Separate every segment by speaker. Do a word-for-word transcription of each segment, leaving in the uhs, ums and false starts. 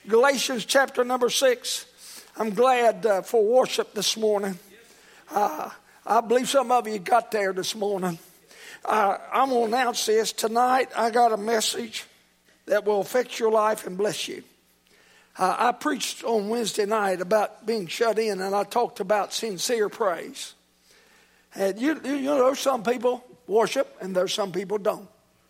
Speaker 1: Galatians chapter number six. I'm glad uh, for worship this morning. Uh, I believe some of you got there this morning. Uh, I'm going to announce this. Tonight I got a message that will affect your life and bless you. Uh, I preached on Wednesday night about being shut in, and I talked about sincere praise. And you, you know, there's some people worship and there's some people don't.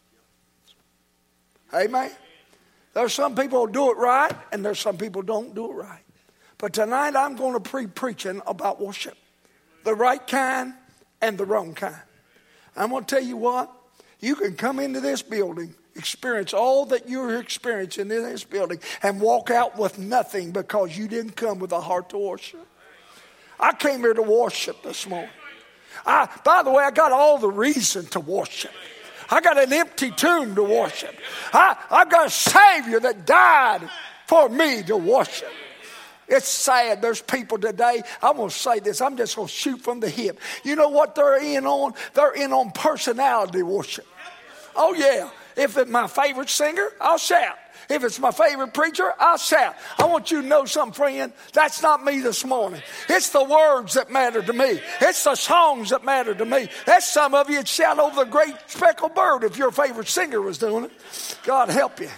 Speaker 1: Amen. There's some people who do it right and there's some people who don't do it right. But tonight I'm going to be preaching about worship. The right kind and the wrong kind. I'm going to tell you what. You can come into this building, experience all that you're experiencing in this building, and walk out with nothing because you didn't come with a heart to worship. I came here to worship this morning. I, by the way, I got all the reason to worship. I got an empty tomb to worship. I, I've got a Savior that died for me to worship. It's sad. There's people today. I'm going to say this. I'm just going to shoot from the hip. You know what they're in on? They're in on personality worship. Oh, yeah. If it's my favorite singer, I'll shout. If it's my favorite preacher, I'll shout. I want you to know something, friend. That's not me this morning. It's the words that matter to me. It's the songs that matter to me. That's some of you that shout over the great speckled bird if your favorite singer was doing it. God help you.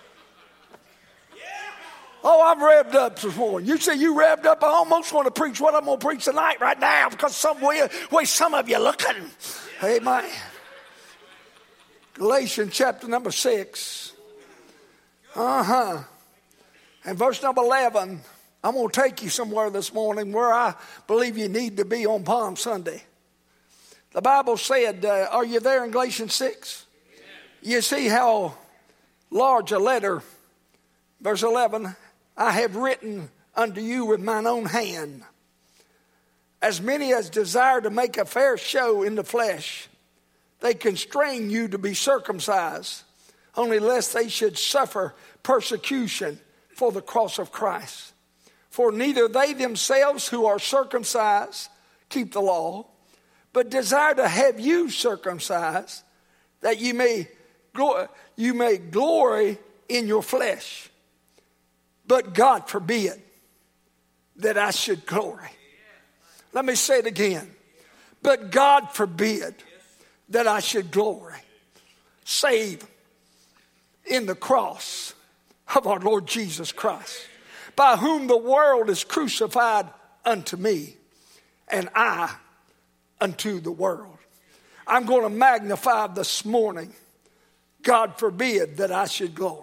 Speaker 1: Oh, I'm revved up this morning. You say you revved up. I almost want to preach what I'm going to preach tonight right now because some way, way some of you looking. Amen. Galatians chapter number six. Uh-huh. And verse number eleven. I'm going to take you somewhere this morning where I believe you need to be on Palm Sunday. The Bible said, uh, are you there in Galatians six? You see how large a letter. Verse eleven. I have written unto you with mine own hand, as many as desire to make a fair show in the flesh, they constrain you to be circumcised, only lest they should suffer persecution for the cross of Christ. For neither they themselves who are circumcised keep the law, but desire to have you circumcised, that you may you may glory in your flesh. But God forbid that I should glory. Let me say it again. But God forbid that I should glory. Save in the cross of our Lord Jesus Christ, by whom the world is crucified unto me, and I unto the world. I'm going to magnify this morning. God forbid that I should glory.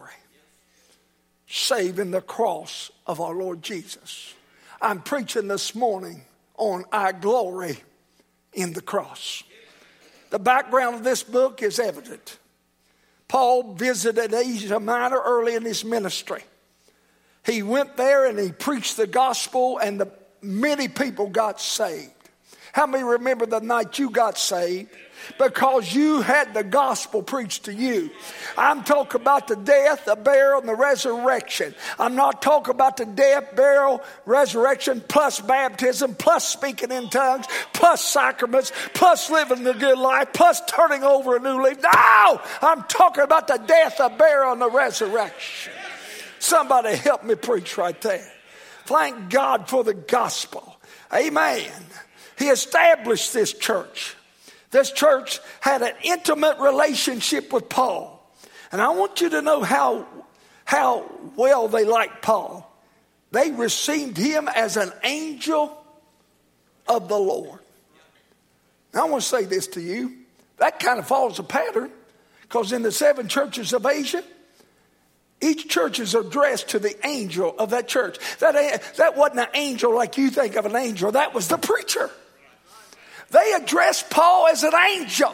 Speaker 1: Save in the cross of our Lord Jesus. I'm preaching this morning on I glory in the cross. The background of this book is evident. Paul visited Asia Minor early in his ministry. He went there and he preached the gospel, and the, many people got saved. How many remember the night you got saved? Because you had the gospel preached to you. I'm talking about the death, the burial, and the resurrection. I'm not talking about the death, burial, resurrection, plus baptism, plus speaking in tongues, plus sacraments, plus living the good life, plus turning over a new leaf. No! I'm talking about the death, the burial, and the resurrection. Somebody help me preach right there. Thank God for the gospel. Amen. He established this church. This church had an intimate relationship with Paul. And I want you to know how, how well they liked Paul. They received him as an angel of the Lord. Now I want to say this to you. That kind of follows a pattern. Because in the seven churches of Asia, each church is addressed to the angel of that church. That, that wasn't an angel like you think of an angel. That was the preacher. They addressed Paul as an angel.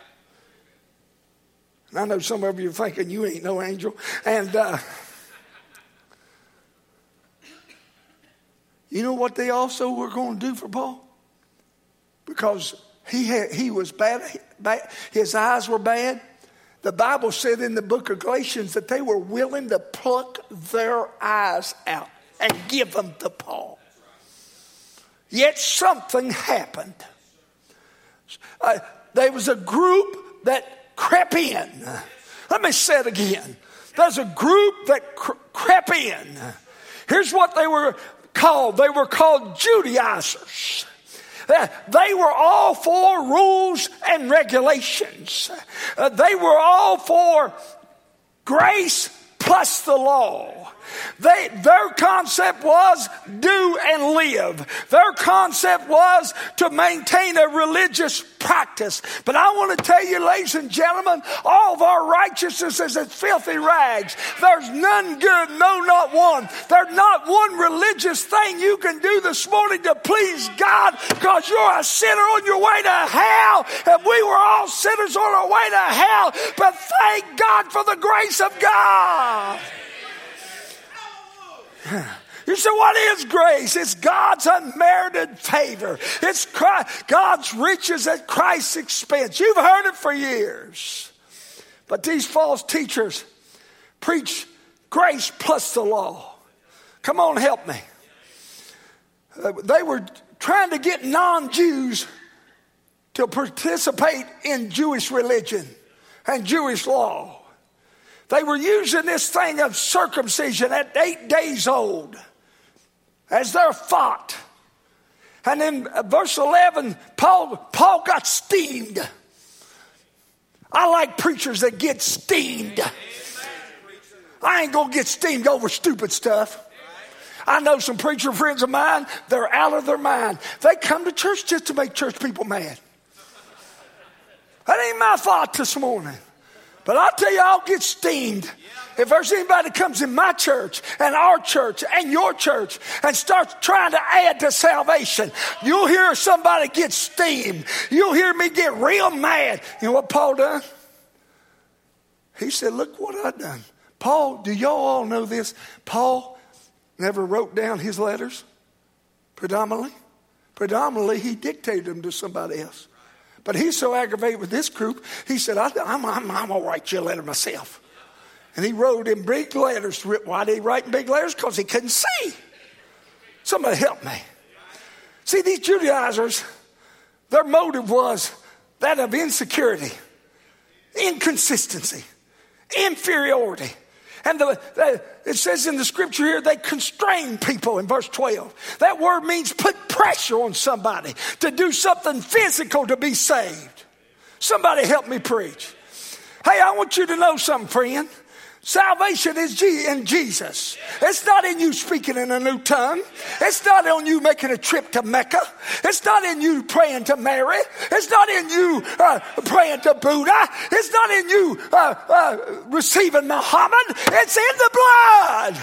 Speaker 1: And I know some of you are thinking you ain't no angel. And uh, you know what they also were going to do for Paul? Because he had, he was bad, bad, his eyes were bad. The Bible said in the book of Galatians that they were willing to pluck their eyes out and give them to Paul. Yet something happened. Uh, there was a group that crept in. Let me say it again. There's a group that cre- crept in. Here's what they were called. They were called Judaizers. They were all for rules and regulations. Uh, they were all for grace plus the law. They, their concept was do and live. Their concept was to maintain a religious practice. But I want to tell you, ladies and gentlemen, all of our righteousness is as filthy rags. There's none good, no, not one. There's not one religious thing you can do this morning to please God, because you're a sinner on your way to hell, and we were all sinners on our way to hell. But thank God for the grace of God. You say, what is grace? It's God's unmerited favor. It's Christ, God's riches at Christ's expense. You've heard it for years. But these false teachers preach grace plus the law. Come on, help me. Uh, they were trying to get non-Jews to participate in Jewish religion and Jewish law. They were using this thing of circumcision at eight days old as their thought. And in verse eleven, Paul, Paul got steamed. I like preachers that get steamed. I ain't going to get steamed over stupid stuff. I know some preacher friends of mine, they're out of their mind. They come to church just to make church people mad. That ain't my thought this morning. But I'll tell you, I'll get steamed if there's anybody that comes in my church and our church and your church and starts trying to add to salvation. You'll hear somebody get steamed. You'll hear me get real mad. You know what Paul done? He said, look what I done. Paul, do y'all all know this? Paul never wrote down his letters predominantly. Predominantly, he dictated them to somebody else. But he's so aggravated with this group, he said, I, I'm, I'm, I'm going to write you a letter myself. And he wrote in big letters. Why did he write in big letters? Because he couldn't see. Somebody help me. See, these Judaizers, their motive was that of insecurity, inconsistency, inferiority. And the, the, it says in the scripture here, they constrain people in verse twelve. That word means put pressure on somebody to do something physical to be saved. Somebody help me preach. Hey, I want you to know something, friend. Salvation is in Jesus. It's not in you speaking in a new tongue. It's not on you making a trip to Mecca. It's not in you praying to Mary. It's not in you uh, praying to Buddha. It's not in you uh, uh, receiving Muhammad. It's in the blood.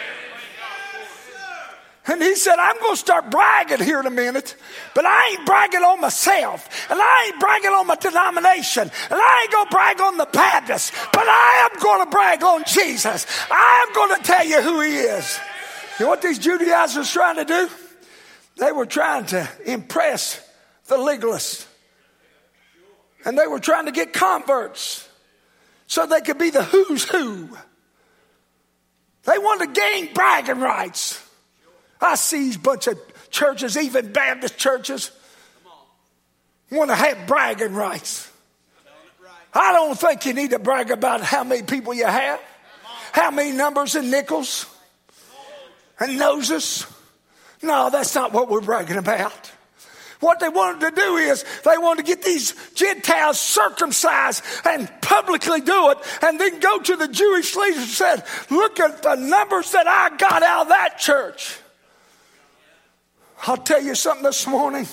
Speaker 1: And he said, I'm going to start bragging here in a minute, but I ain't bragging on myself, and I ain't bragging on my denomination, and I ain't going to brag on the Baptist, but I am going to brag on Jesus. I am going to tell you who he is. You know what these Judaizers were trying to do? They were trying to impress the legalists, and they were trying to get converts so they could be the who's who. They wanted to gain bragging rights. I see a bunch of churches, even Baptist churches, want to have bragging rights. I don't think you need to brag about how many people you have, how many numbers and nickels and noses. No, that's not what we're bragging about. What they wanted to do is they wanted to get these Gentiles circumcised and publicly do it, and then go to the Jewish leaders and said, look at the numbers that I got out of that church. I'll tell you something this morning.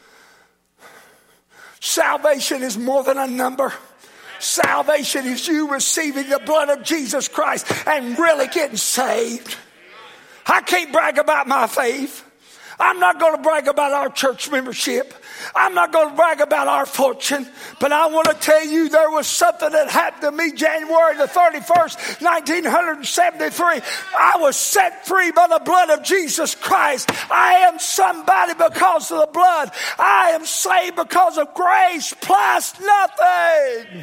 Speaker 1: Salvation is more than a number. Salvation is you receiving the blood of Jesus Christ and really getting saved. I can't brag about my faith. I'm not going to brag about our church membership. I'm not going to brag about our fortune. But I want to tell you there was something that happened to me January the thirty-first, nineteen seventy-three. I was set free by the blood of Jesus Christ. I am somebody because of the blood. I am saved because of grace plus nothing.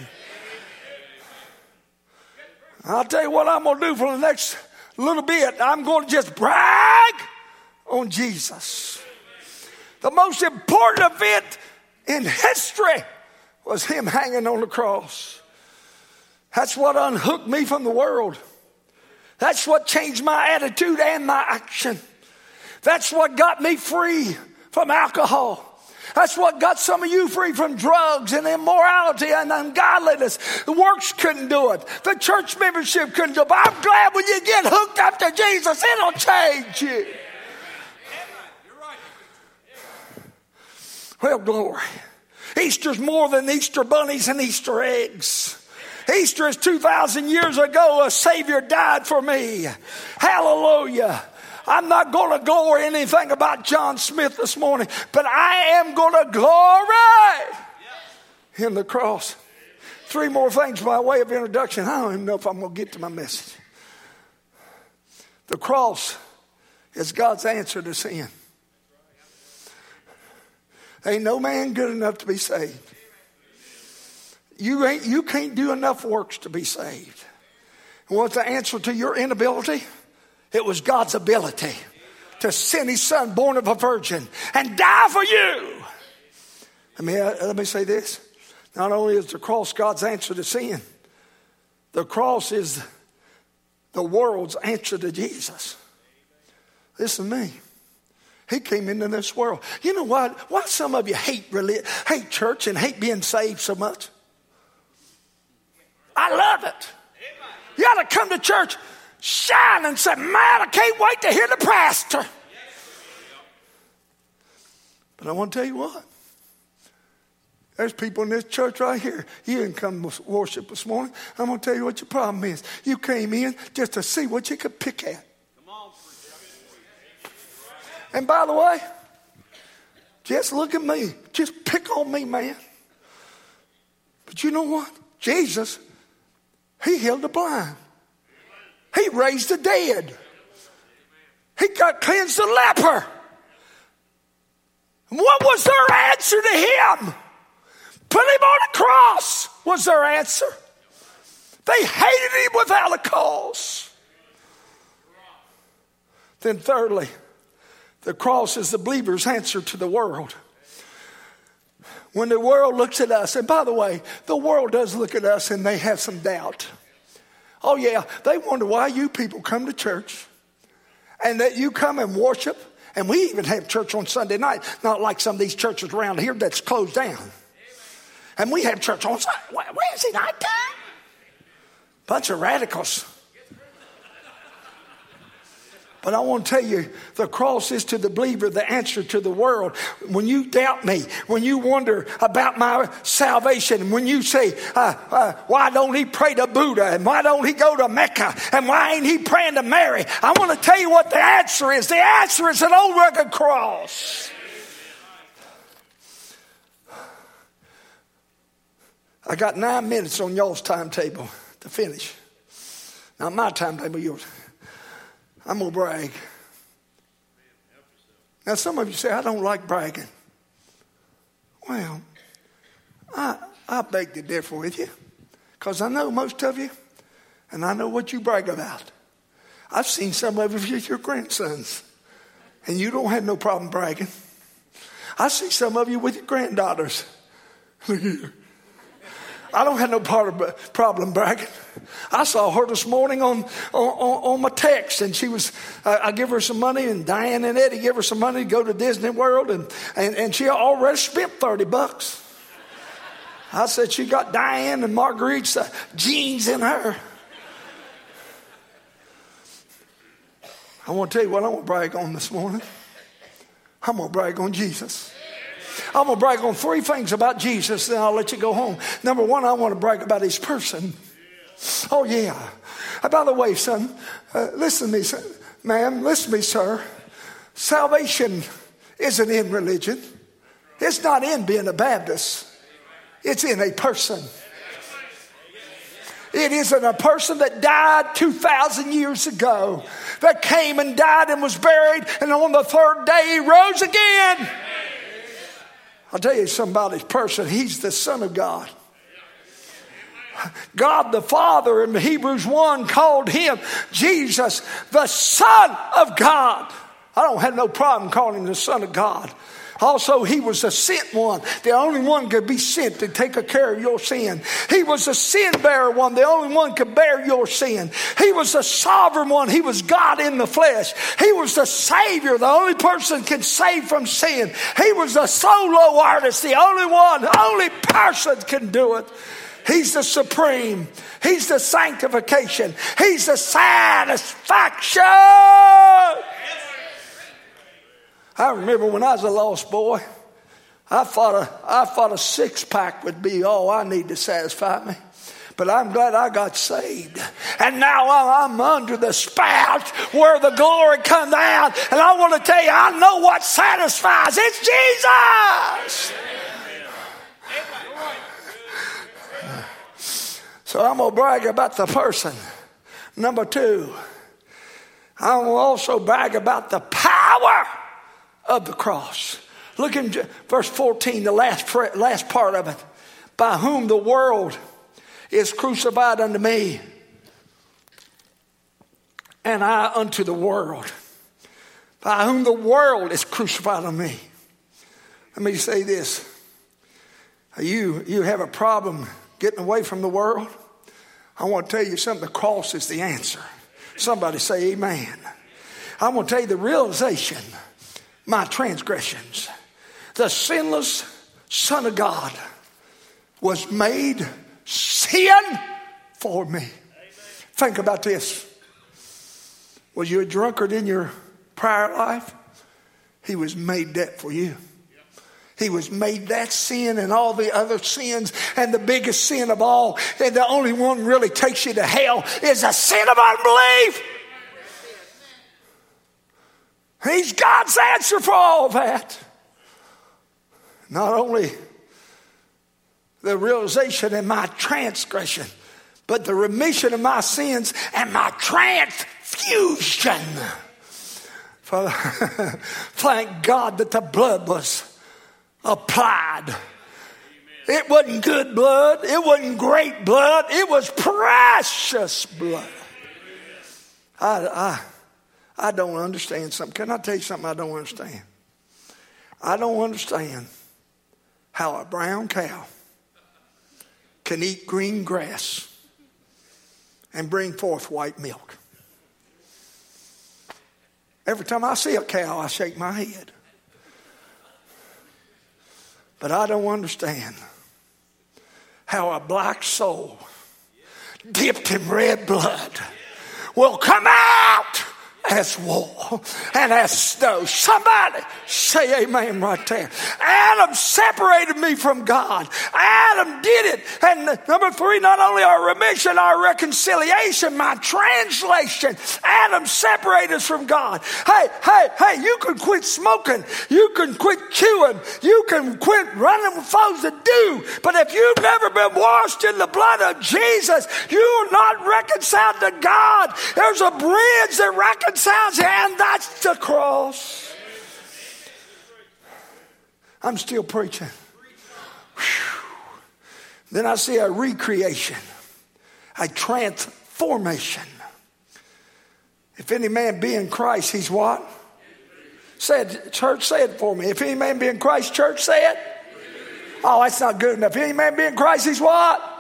Speaker 1: I'll tell you what I'm going to do for the next little bit. I'm going to just brag on Jesus. The most important event in history was him hanging on the cross. That's what unhooked me from the world. That's what changed my attitude and my action. That's what got me free from alcohol. That's what got some of you free from drugs and immorality and ungodliness. The works couldn't do it. The church membership couldn't do it. But I'm glad when you get hooked up to Jesus, it'll change you. Well, glory. Easter's more than Easter bunnies and Easter eggs. Easter is two thousand years ago. A Savior died for me. Hallelujah. I'm not going to glory anything about John Smith this morning, but I am going to glory in the cross. Three more things by way of introduction. I don't even know if I'm going to get to my message. The cross is God's answer to sin. Ain't no man good enough to be saved. You ain't, you can't do enough works to be saved. And what's the answer to your inability? It was God's ability to send his son born of a virgin and die for you. I mean, let me say this. Not only is the cross God's answer to sin, the cross is the world's answer to Jesus. Listen to me. He came into this world. You know what? Why some of you hate religion, hate church and hate being saved so much? I love it. You ought to come to church, shine and say, man, I can't wait to hear the pastor. But I want to tell you what. There's people in this church right here. You didn't come to worship this morning. I'm going to tell you what your problem is. You came in just to see what you could pick at. And by the way, just look at me. Just pick on me, man. But you know what? Jesus, he healed the blind. He raised the dead. He got cleansed the leper. And what was their answer to him? Put him on a cross was their answer. They hated him without a cause. Then thirdly, the cross is the believer's answer to the world. When the world looks at us, and by the way, the world does look at us and they have some doubt. Oh yeah, they wonder why you people come to church and that you come and worship. And we even have church on Sunday night, not like some of these churches around here that's closed down. And we have church on Sunday. Wednesday night time? Bunch of radicals. But I want to tell you, the cross is to the believer the answer to the world. When you doubt me, when you wonder about my salvation, when you say, uh, uh, why don't he pray to Buddha? And why don't he go to Mecca? And why ain't he praying to Mary? I want to tell you what the answer is. The answer is an old rugged cross. I got nine minutes on y'all's timetable to finish. Not my timetable, yours. I'm going to brag. Now, some of you say, I don't like bragging. Well, I, I beg to differ with you because I know most of you and I know what you brag about. I've seen some of you with your grandsons and you don't have no problem bragging. I see some of you with your granddaughters. Look here. I don't have no part of problem bragging. I saw her this morning on, on, on my text, and she was, uh, I give her some money, and Diane and Eddie give her some money to go to Disney World, and, and, and she already spent thirty bucks. I said she got Diane and Marguerite's uh, jeans in her. I want to tell you what I'm going to brag on this morning. I'm going to brag on Jesus. I'm going to brag on three things about Jesus, then I'll let you go home. Number one, I want to brag about his person. Oh, yeah. Uh, by the way, son, uh, listen to me, son. Ma'am, listen to me, sir. Salvation isn't in religion. It's not in being a Baptist. It's in a person. It is in a person that died two thousand years ago, that came and died and was buried, and on the third day he rose again. I'll tell you somebody's person. He's the Son of God. God the Father in Hebrews one called him Jesus, the Son of God. I don't have no problem calling him the Son of God. Also, he was the sent one. The only one could be sent to take care of your sin. He was the sin bearer one. The only one could bear your sin. He was the sovereign one. He was God in the flesh. He was the Savior. The only person can save from sin. He was the solo artist. The only one, the only person can do it. He's the supreme. He's the sanctification. He's the satisfaction. I remember when I was a lost boy, I thought a, I thought a six-pack would be all I need to satisfy me. But I'm glad I got saved. And now I'm under the spout where the glory comes out. And I want to tell you, I know what satisfies. It's Jesus. So I'm going to brag about the person. Number two, I will also brag about the power of the cross. Look in verse fourteen, the last, last part of it. By whom the world is crucified unto me, and I unto the world. By whom the world is crucified unto me. Let me say this. You, you have a problem getting away from the world? I want to tell you something. The cross is the answer. Somebody say amen. I want to tell you the realization. My transgressions. The sinless Son of God was made sin for me. Amen. Think about this. Was you a drunkard in your prior life? He was made that for you. He was made that sin and all the other sins, and the biggest sin of all, and the only one really takes you to hell, is the sin of unbelief. He's God's answer for all that. Not only the realization of my transgression, but the remission of my sins and my transfusion. Thank God that the blood was applied. It wasn't good blood. It wasn't great blood. It was precious blood. I... I I don't understand something. Can I tell you something I don't understand? I don't understand how a brown cow can eat green grass and bring forth white milk. Every time I see a cow, I shake my head. But I don't understand how a black soul dipped in red blood will come out as wool and as snow. Somebody say amen right there. Adam separated me from God. Adam did it. And number three, not only our remission, our reconciliation, my translation. Adam separated us from God. Hey, hey, hey, you can quit smoking. You can quit chewing. You can quit running with folks that do. But if you've never been washed in the blood of Jesus, you're not reconciled to God. There's a bridge that reconciles, and that's the cross. I'm still preaching. Whew. Then I see a recreation, a transformation. If any man be in Christ, he's what? Say it, church, say it for me. If any man be in Christ, church, say it. Oh, that's not good enough. If any man be in Christ, he's what?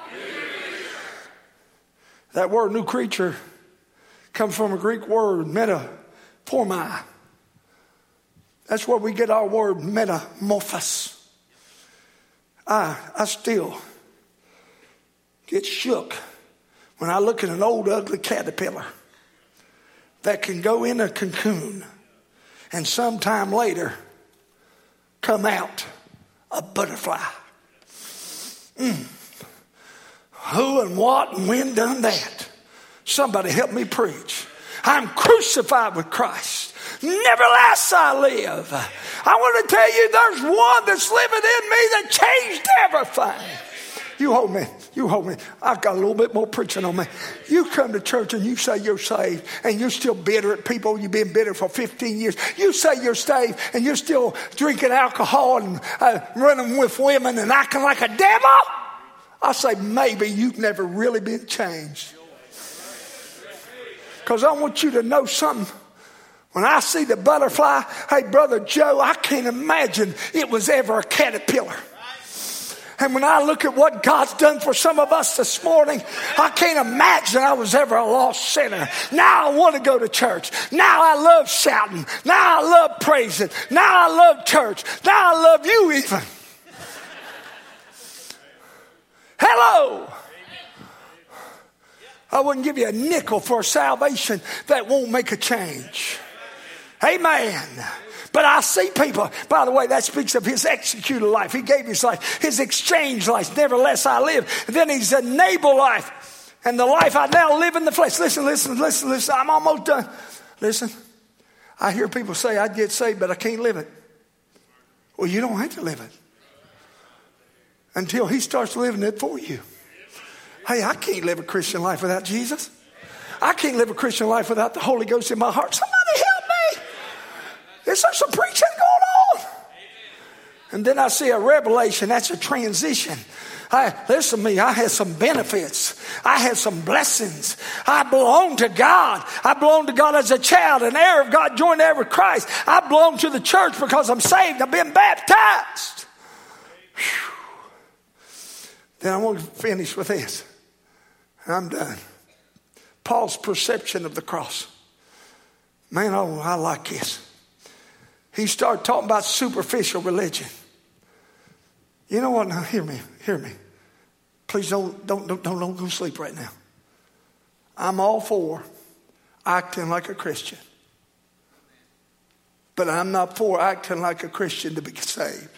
Speaker 1: That word new creature comes from a Greek word, metaphormai. That's where we get our word metamorphosis. I, I still get shook when I look at an old ugly caterpillar that can go in a cocoon and sometime later come out a butterfly. Mm. Who and what and when done that? Somebody help me preach. I'm crucified with Christ. Nevertheless I live. I want to tell you there's one that's living in me that changed everything. You hold me. You hold me. I've got a little bit more preaching on me. You come to church and you say you're saved and you're still bitter at people. You've been bitter for fifteen years. You say you're saved and you're still drinking alcohol and uh, running with women and acting like a devil. I say maybe you've never really been changed. Because I want you to know something. When I see the butterfly, hey, Brother Joe, I can't imagine it was ever a caterpillar. And when I look at what God's done for some of us this morning, I can't imagine I was ever a lost sinner. Now I want to go to church. Now I love shouting. Now I love praising. Now I love church. Now I love you even. Hello. I wouldn't give you a nickel for a salvation that won't make a change. Amen. But I see people, by the way, that speaks of his executed life. He gave his life, his exchange life. Nevertheless, I live. And then he's enabled life. And the life I now live in the flesh. Listen, listen, listen, listen. I'm almost done. Listen, I hear people say, I'd get saved, but I can't live it. Well, you don't have to live it until he starts living it for you. Hey, I can't live a Christian life without Jesus. I can't live a Christian life without the Holy Ghost in my heart. Somebody help me. Is there some preaching going on? And then I see a revelation. That's a transition. I, listen to me. I had some benefits. I had some blessings. I belong to God. I belong to God as a child, an heir of God, joined heir with Christ. I belong to the church because I'm saved. I've been baptized. Whew. Then I want to finish with this. I'm done. Paul's perception of the cross. Man, oh, I like this. He started talking about superficial religion. You know what? Now, hear me. Hear me. Please don't, don't, don't, don't, don't go to sleep right now. I'm all for acting like a Christian. But I'm not for acting like a Christian to be saved.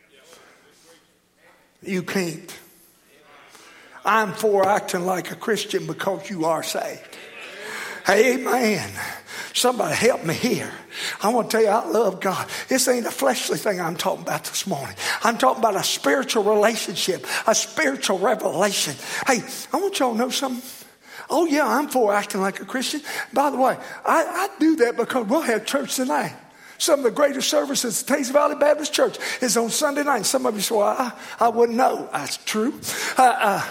Speaker 1: You can't. I'm for acting like a Christian because you are saved. Amen. Somebody help me here. I want to tell you, I love God. This ain't a fleshly thing I'm talking about this morning. I'm talking about a spiritual relationship, a spiritual revelation. Hey, I want y'all to know something. Oh, yeah, I'm for acting like a Christian. By the way, I, I do that because we'll have church tonight. Some of the greatest services at Taze Valley Baptist Church is on Sunday night. Some of you say, well, I, I wouldn't know. That's true. Uh, uh,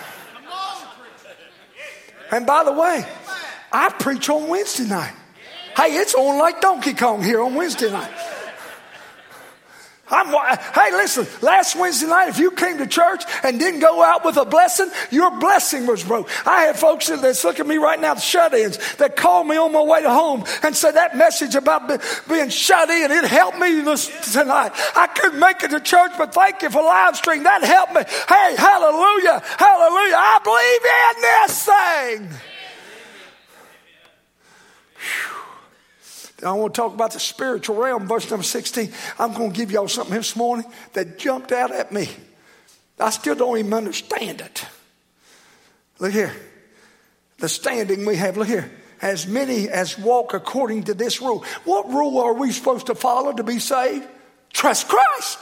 Speaker 1: and by the way, I preach on Wednesday night. Hey, it's on like Donkey Kong here on Wednesday night. I'm, hey, listen, last Wednesday night, if you came to church and didn't go out with a blessing, your blessing was broke. I had folks that's looking at me right now, the shut-ins, that called me on my way to home and said that message about be, being shut in, it helped me this, tonight. I couldn't make it to church, but thank you for live stream. That helped me. Hey, hallelujah, hallelujah. I believe in this thing. Whew. I want to talk about the spiritual realm, verse number sixteen. I'm going to give y'all something this morning that jumped out at me. I still don't even understand it. Look here. The standing we have, look here. As many as walk according to this rule. What rule are we supposed to follow to be saved? Trust Christ.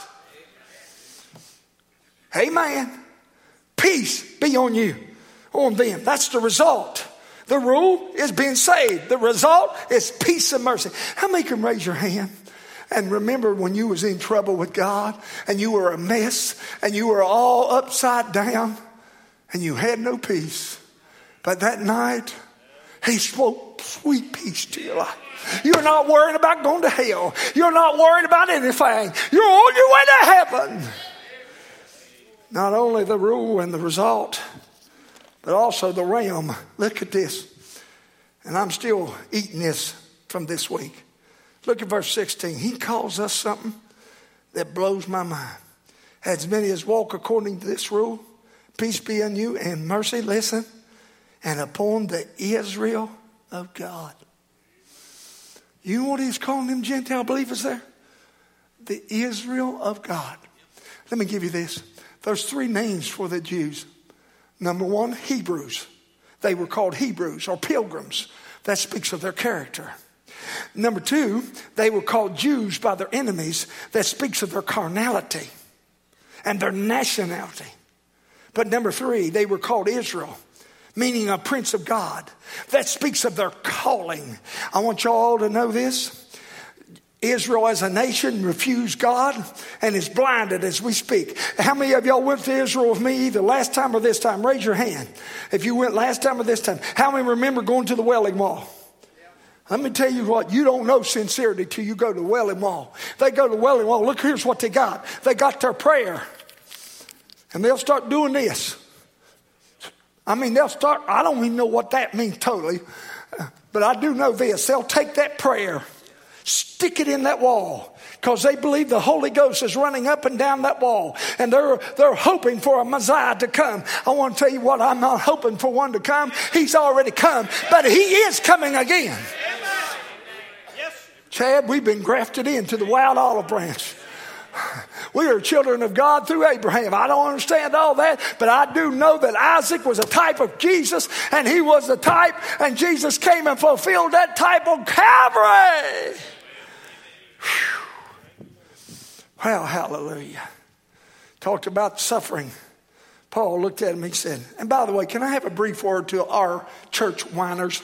Speaker 1: Amen. Peace be on you, on them. That's the result. The rule is being saved. The result is peace and mercy. How many can raise your hand and remember when you was in trouble with God and you were a mess and you were all upside down and you had no peace? But that night, he spoke sweet peace to your life. You're not worrying about going to hell. You're not worrying about anything. You're on your way to heaven. Not only the rule and the result, but also the realm. Look at this. And I'm still eating this from this week. Look at verse sixteen. He calls us something that blows my mind. As many as walk according to this rule, peace be on you and mercy, listen, and upon the Israel of God. You know what he's calling them Gentile believers there? The Israel of God. Let me give you this. There's three names for the Jews. Number one, Hebrews. They were called Hebrews or pilgrims. That speaks of their character. Number two, they were called Jews by their enemies. That speaks of their carnality and their nationality. But number three, they were called Israel, meaning a prince of God. That speaks of their calling. I want you all to know this. Israel as a nation refused God and is blinded as we speak. How many of y'all went to Israel with me either last time or this time? Raise your hand. If you went last time or this time. How many remember going to the Wailing Wall? Let me tell you what, you don't know sincerity till you go to Wailing Wall. They go to Wailing Wall. Look, here's what they got. They got their prayer. And they'll start doing this. I mean, they'll start, I don't even know what that means totally. But I do know this. They'll take that prayer, stick it in that wall. Because they believe the Holy Ghost is running up and down that wall. And they're, they're hoping for a Messiah to come. I want to tell you what, I'm not hoping for one to come. He's already come. But he is coming again. Chad, we've been grafted into the wild olive branch. We are children of God through Abraham. I don't understand all that, but I do know that Isaac was a type of Jesus, and he was the type, and Jesus came and fulfilled that type on Calvary. Whew. Well, hallelujah. Talked about suffering. Paul looked at him, he said, and by the way, can I have a brief word to our church whiners?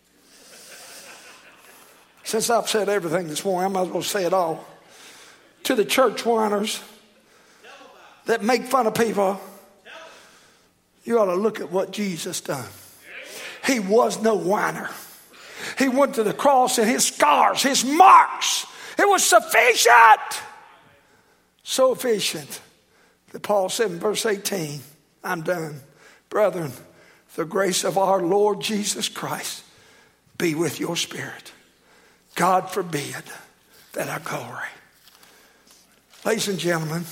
Speaker 1: Since I've said everything this morning, I might as well say it all. To the church whiners that make fun of people, you ought to look at what Jesus done. He was no whiner. He went to the cross and his scars, his marks, it was sufficient. So efficient that Paul said in verse eighteen, I'm done. Brethren, the grace of our Lord Jesus Christ be with your spirit. God forbid that I glory. Ladies and gentlemen,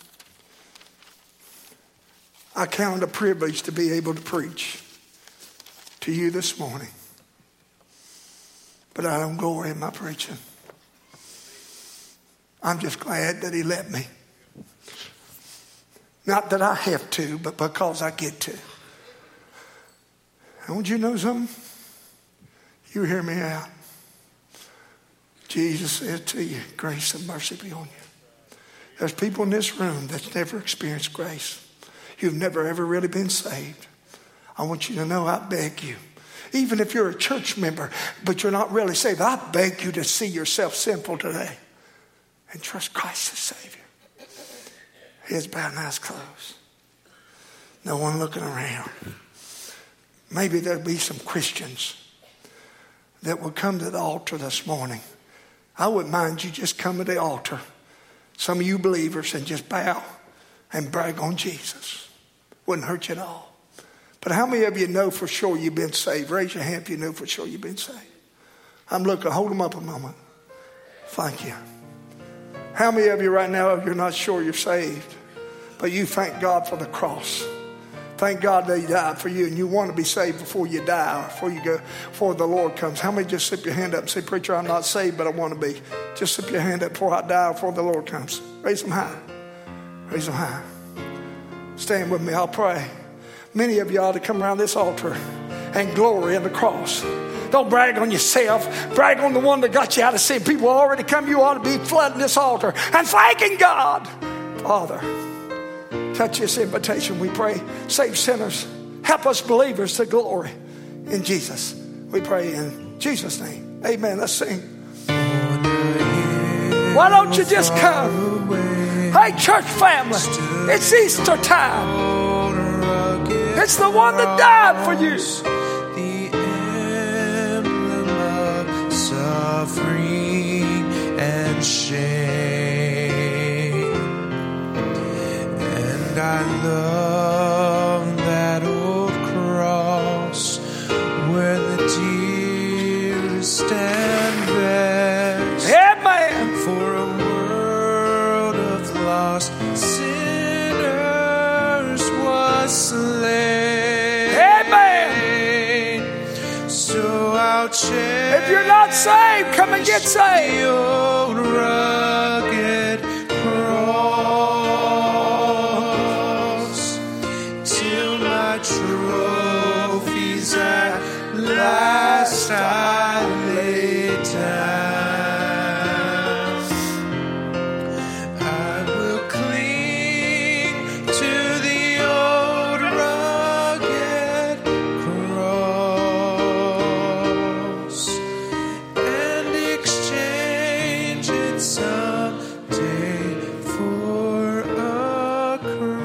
Speaker 1: I count it a privilege to be able to preach to you this morning. But I don't glory in my preaching. I'm just glad that he let me. Not that I have to, but because I get to. And would you know something? You hear me out. Jesus said to you, grace and mercy be on you. There's people in this room that's never experienced grace. You've never ever really been saved. I want you to know, I beg you. Even if you're a church member, but you're not really saved, I beg you to see yourself sinful today and trust Christ as Savior. Heads bowed and eyes closed. No one looking around. Maybe there'll be some Christians that will come to the altar this morning. I wouldn't mind you just come to the altar, some of you believers, and just bow and brag on Jesus. Wouldn't hurt you at all. But how many of you know for sure you've been saved? Raise your hand if you know for sure you've been saved. I'm looking. Hold them up a moment. Thank you. How many of you right now, you're not sure you're saved, but you thank God for the cross? Thank God that he died for you, and you want to be saved before you die, or before you go, before the Lord comes. How many just slip your hand up and say, preacher, I'm not saved, but I want to be. Just slip your hand up before I die, before the Lord comes. Raise them high. Raise them high. Stand with me. I'll pray. Many of you ought to come around this altar and glory in the cross. Don't brag on yourself. Brag on the one that got you out of sin. People already come. You ought to be flooding this altar and thanking God. Father, touch this invitation, we pray. Save sinners. Help us believers to glory in Jesus. We pray in Jesus' name. Amen. Let's sing. Why don't you just come? Hey, church family, it's Easter time. It's the one that died for you.
Speaker 2: The emblem of suffering and shame. And I love that old cross where the dearest and best,
Speaker 1: Amen,
Speaker 2: for a world of lost sinners was slain. So I'll cherish,
Speaker 1: if you're not saved, come and get saved.
Speaker 2: The old rugged cross till my trophies at last I lay down. I will cling to the old rugged cross and exchange it someday for a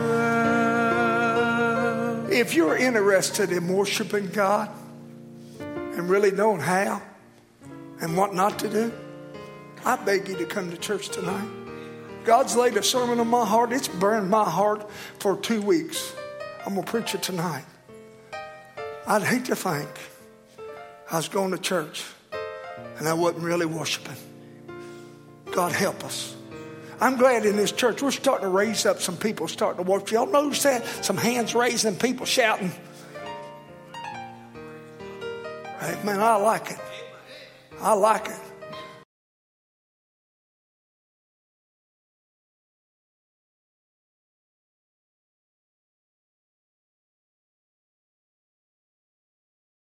Speaker 2: crown.
Speaker 1: If you're interested in worshiping God and really knowing how, and what not to do, I beg you to come to church tonight. God's laid a sermon on my heart. It's burned my heart for two weeks. I'm going to preach it tonight. I'd hate to think I was going to church and I wasn't really worshiping. God help us. I'm glad in this church we're starting to raise up some people starting to worship. Y'all notice that? Some hands raising, people shouting. Hey, man, I like it. I like it.